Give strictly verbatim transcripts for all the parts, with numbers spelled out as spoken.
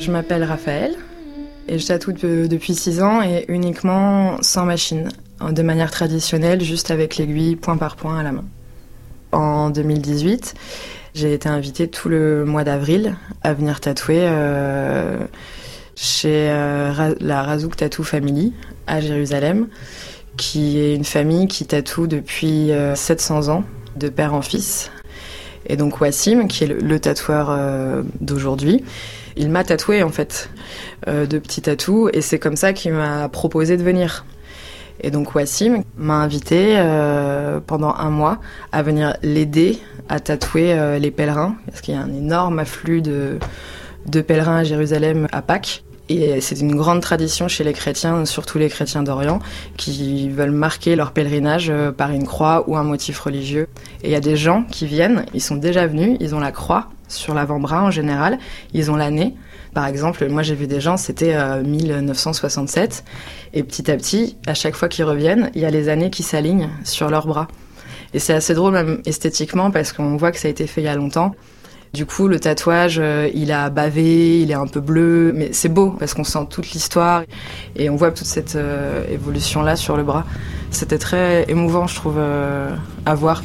Je m'appelle Raphaël et je tatoue depuis six ans et uniquement sans machine, de manière traditionnelle, juste avec l'aiguille point par point à la main. En deux mille dix-huit, j'ai été invitée tout le mois d'avril à venir tatouer euh, chez euh, la Razouk Tattoo Family à Jérusalem, qui est une famille qui tatoue depuis euh, sept cents ans, de père en fils. Et donc Wassim, qui est le, le tatoueur euh, d'aujourd'hui, il m'a tatoué en fait, euh, de petits tatous, et c'est comme ça qu'il m'a proposé de venir. Et donc Wassim m'a invité euh, pendant un mois à venir l'aider à tatouer euh, les pèlerins, parce qu'il y a un énorme afflux de, de pèlerins à Jérusalem à Pâques. Et c'est une grande tradition chez les chrétiens, surtout les chrétiens d'Orient, qui veulent marquer leur pèlerinage par une croix ou un motif religieux. Et il y a des gens qui viennent, ils sont déjà venus, ils ont la croix sur l'avant-bras en général, ils ont l'année. Par exemple, moi j'ai vu des gens, c'était euh, mille neuf cent soixante-sept, et petit à petit, à chaque fois qu'ils reviennent, il y a les années qui s'alignent sur leurs bras. Et c'est assez drôle même esthétiquement, parce qu'on voit que ça a été fait il y a longtemps. Du coup, le tatouage, euh, il a bavé, il est un peu bleu, mais c'est beau parce qu'on sent toute l'histoire et on voit toute cette euh, évolution-là sur le bras. C'était très émouvant, je trouve, euh, à voir.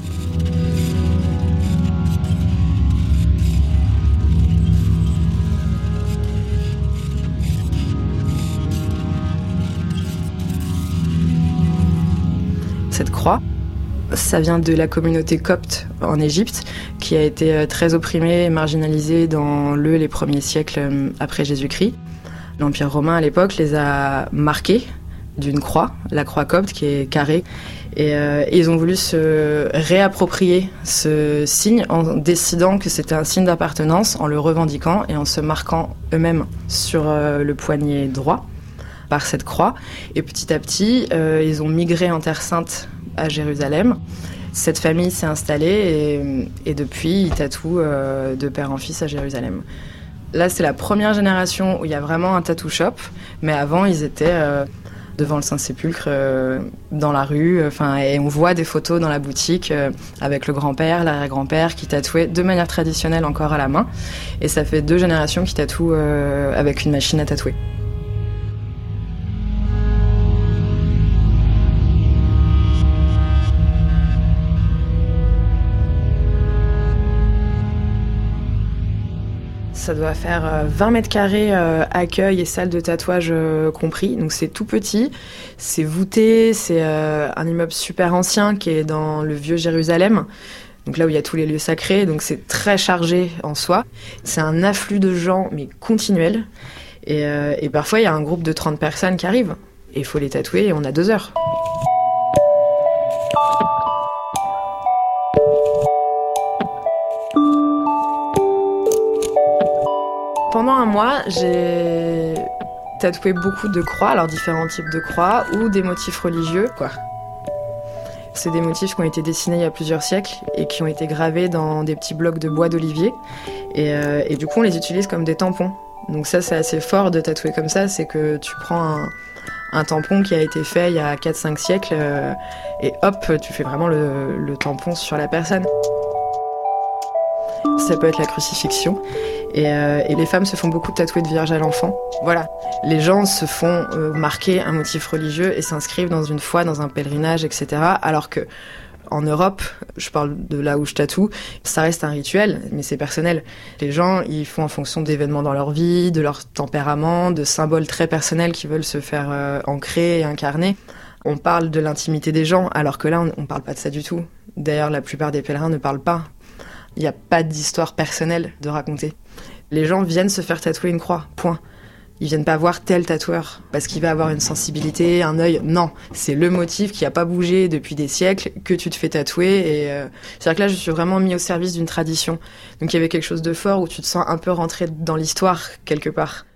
Cette croix, ça vient de la communauté copte en Égypte, qui a été très opprimée et marginalisée dans le, les premiers siècles après Jésus-Christ. L'Empire romain, à l'époque, les a marqués d'une croix, la croix copte qui est carrée. Et, euh, et ils ont voulu se réapproprier ce signe en décidant que c'était un signe d'appartenance, en le revendiquant et en se marquant eux-mêmes sur euh, le poignet droit par cette croix. Et petit à petit, euh, ils ont migré en Terre Sainte à Jérusalem. Cette famille s'est installée et, et depuis, ils tatouent euh, de père en fils à Jérusalem. Là, c'est la première génération où il y a vraiment un tattoo shop, mais avant, ils étaient euh, devant le Saint-Sépulcre, euh, dans la rue, enfin, et on voit des photos dans la boutique euh, avec le grand-père, l'arrière-grand-père qui tatouait de manière traditionnelle encore à la main. Et ça fait deux générations qui tatouent euh, avec une machine à tatouer. Ça doit faire vingt mètres carrés, euh, accueil et salle de tatouage euh, compris. Donc c'est tout petit, c'est voûté, c'est euh, un immeuble super ancien qui est dans le vieux Jérusalem. Donc là où il y a tous les lieux sacrés, donc c'est très chargé en soi. C'est un afflux de gens, mais continuel. Et, euh, et parfois il y a un groupe de trente personnes qui arrivent. Et il faut les tatouer et on a deux heures. Pendant un mois, j'ai tatoué beaucoup de croix, alors différents types de croix, ou des motifs religieux, quoi. C'est des motifs qui ont été dessinés il y a plusieurs siècles et qui ont été gravés dans des petits blocs de bois d'olivier. Et, euh, et du coup, on les utilise comme des tampons. Donc ça, c'est assez fort de tatouer comme ça, c'est que tu prends un, un tampon qui a été fait il y a quatre cinq siècles euh, et hop, tu fais vraiment le, le tampon sur la personne. Ça peut être la crucifixion. Et, euh, et les femmes se font beaucoup tatouer de Vierge à l'enfant. Voilà. Les gens se font euh, marquer un motif religieux et s'inscrivent dans une foi, dans un pèlerinage, et cetera. Alors que en Europe, je parle de là où je tatoue, ça reste un rituel, mais c'est personnel. Les gens, ils font en fonction d'événements dans leur vie, de leur tempérament, de symboles très personnels qui veulent se faire euh, ancrer et incarner. On parle de l'intimité des gens, alors que là, on ne parle pas de ça du tout. D'ailleurs, la plupart des pèlerins ne parlent pas. Il n'y a pas d'histoire personnelle de raconter. Les gens viennent se faire tatouer une croix, point. Ils viennent pas voir tel tatoueur parce qu'il va avoir une sensibilité, un œil. Non, c'est le motif qui a pas bougé depuis des siècles que tu te fais tatouer. Et euh... c'est-à-dire que là, je suis vraiment mis au service d'une tradition. Donc il y avait quelque chose de fort où tu te sens un peu rentré dans l'histoire quelque part.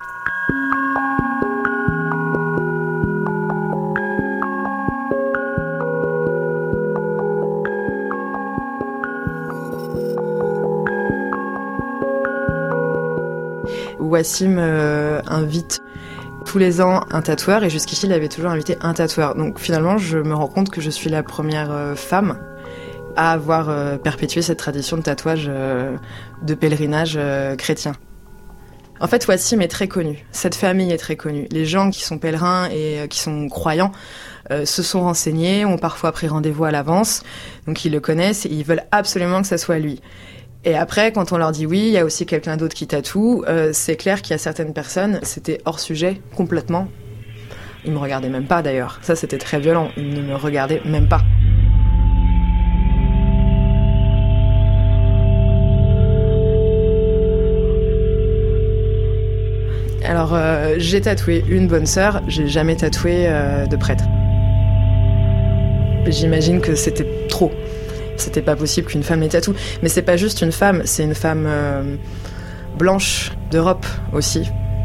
Wassim euh, invite tous les ans un tatoueur et jusqu'ici il avait toujours invité un tatoueur. Donc finalement je me rends compte que je suis la première euh, femme à avoir euh, perpétué cette tradition de tatouage euh, de pèlerinage euh, chrétien. En fait, Wassim est très connu. Cette famille est très connue. Les gens qui sont pèlerins et qui sont croyants euh, se sont renseignés, ont parfois pris rendez-vous à l'avance. Donc ils le connaissent et ils veulent absolument que ça soit lui. Et après, quand on leur dit oui, il y a aussi quelqu'un d'autre qui tatoue, euh, c'est clair qu'il y a certaines personnes, c'était hors sujet, complètement. Ils me regardaient même pas d'ailleurs. Ça, c'était très violent. Ils ne me regardaient même pas. Alors, euh, j'ai tatoué une bonne sœur, j'ai jamais tatoué euh, de prêtre. J'imagine que c'était trop. C'était pas possible qu'une femme ait tatoue. Mais c'est pas juste une femme, c'est une femme euh, blanche d'Europe aussi.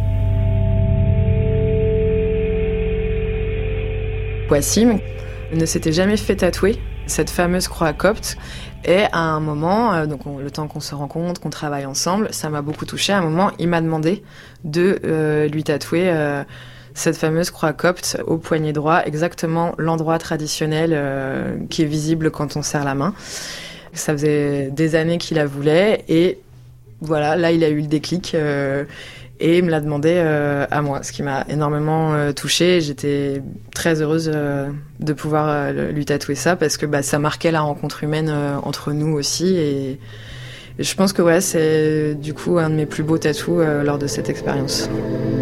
Wassim ne s'était jamais fait tatouer cette fameuse croix copte. Et à un moment, euh, donc on, le temps qu'on se rencontre, qu'on travaille ensemble, ça m'a beaucoup touchée. À un moment, il m'a demandé de euh, lui tatouer euh, cette fameuse croix copte au poignet droit, exactement l'endroit traditionnel euh, qui est visible quand on serre la main. Ça faisait des années qu'il la voulait et voilà, là il a eu le déclic euh, et il me l'a demandé euh, à moi, ce qui m'a énormément euh, touchée. J'étais très heureuse euh, de pouvoir euh, lui tatouer ça parce que bah, ça marquait la rencontre humaine euh, entre nous aussi et, et je pense que ouais, c'est du coup un de mes plus beaux tatous euh, lors de cette expérience.